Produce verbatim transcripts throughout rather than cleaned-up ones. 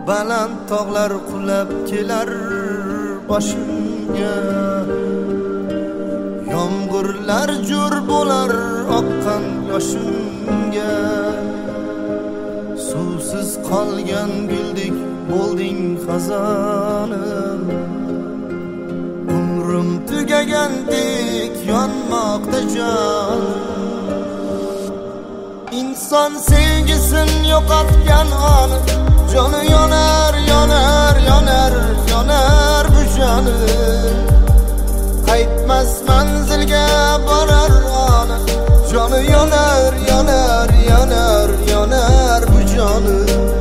baland tog'lar qulab kelar boshimga. Yomg'irlar jo'r bo'lar oqqan yoshimga. Suvsiz qolgan guldek bo'lding xazonim. Umrim tugagandek yonmoqda jon. İnson sevgisin yo'qotgan on, joni yonar, yonar, yonar, yonar bu joni. Qaytmas manzilga borar on, joni yonar, yonar, yonar, yonar bu joni.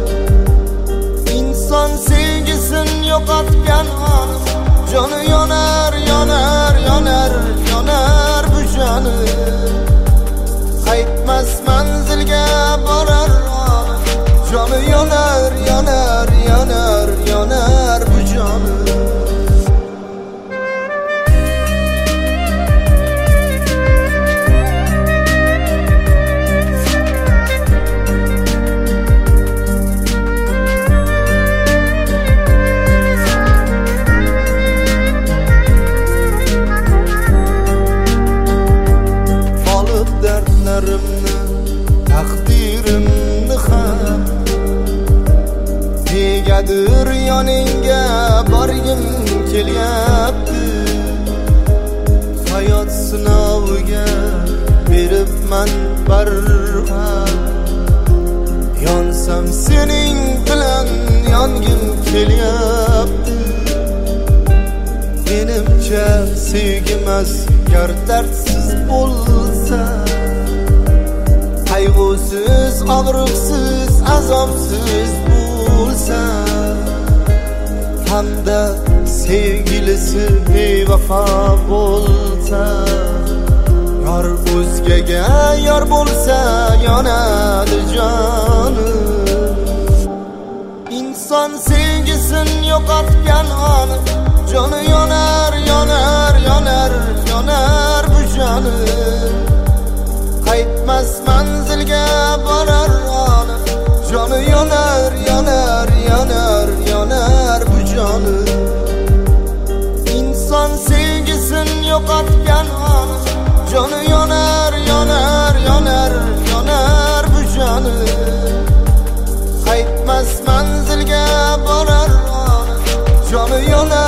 İnson sevgisin yo'qotgan on, joni yonar, yonar, yonar, yonar bu joni. Qaytmas manzilga borar on, joni yonar, yonar, yonar, yonar bu joni. Olib dardlarimni, taqdirimni ham negadir yoningga borgim kelyapti. Hayot sinoviga beribman barham, yonsam sening bilan yongim kelyapti. Menimcha sevgimas gar dardsiz bo'lsa, qayg'usiz, og'riqsiz, azobsiz bo'lsa, hamda sevgilisi bevafo bo'lsa, yor o'zgaga yor bo'lsa yonadi joni. İnson sevgisin yo'qotgan on, joni yonar, yonar, yonar, yonar bu joni. Qaytmas manzilga borar on, joni yonar, yonar, yonar, yonar bu joni. İnson sevgisin yo'qotgan on, joni yonar, yonar, yonar, yonar bu joni. Qaytmas manzilga borar on, joni yonar.